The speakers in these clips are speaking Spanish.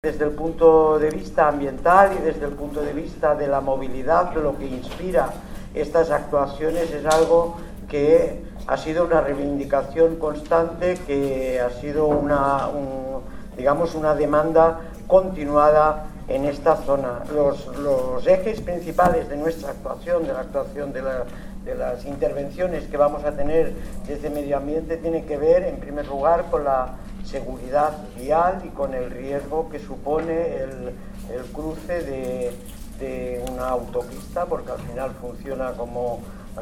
Desde el punto de vista ambiental y desde el punto de vista de la movilidad, lo que inspira estas actuaciones es algo que ha sido una reivindicación constante, que ha sido una demanda continuada en esta zona. Los ejes principales de nuestra actuación, de la actuación de las intervenciones que vamos a tener desde medio ambiente, tienen que ver, en primer lugar, con la seguridad vial y con el riesgo que supone el cruce de una autopista, porque al final funciona como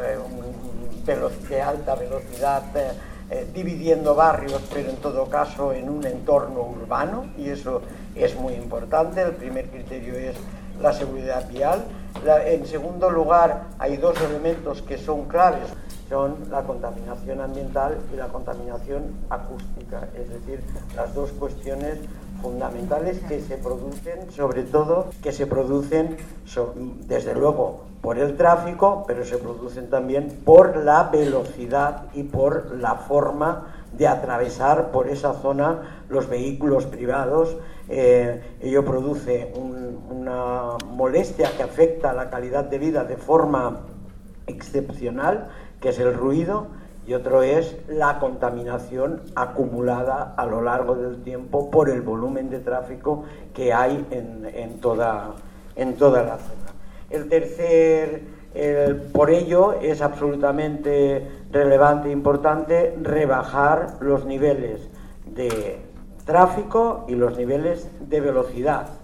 de alta velocidad, dividiendo barrios, pero en todo caso en un entorno urbano, y eso es muy importante. El primer criterio es la seguridad vial. En segundo lugar, hay dos elementos que son claves, son la contaminación ambiental y la contaminación acústica, es decir, las dos cuestiones fundamentales que se producen, sobre todo, desde luego por el tráfico, pero se producen también por la velocidad y por la forma de atravesar por esa zona los vehículos privados. Ello produce una molestia que afecta a la calidad de vida de forma excepcional, que es el ruido, y otro es la contaminación acumulada a lo largo del tiempo por el volumen de tráfico que hay en toda la zona. Por ello es absolutamente relevante e importante rebajar los niveles de tráfico y los niveles de velocidad.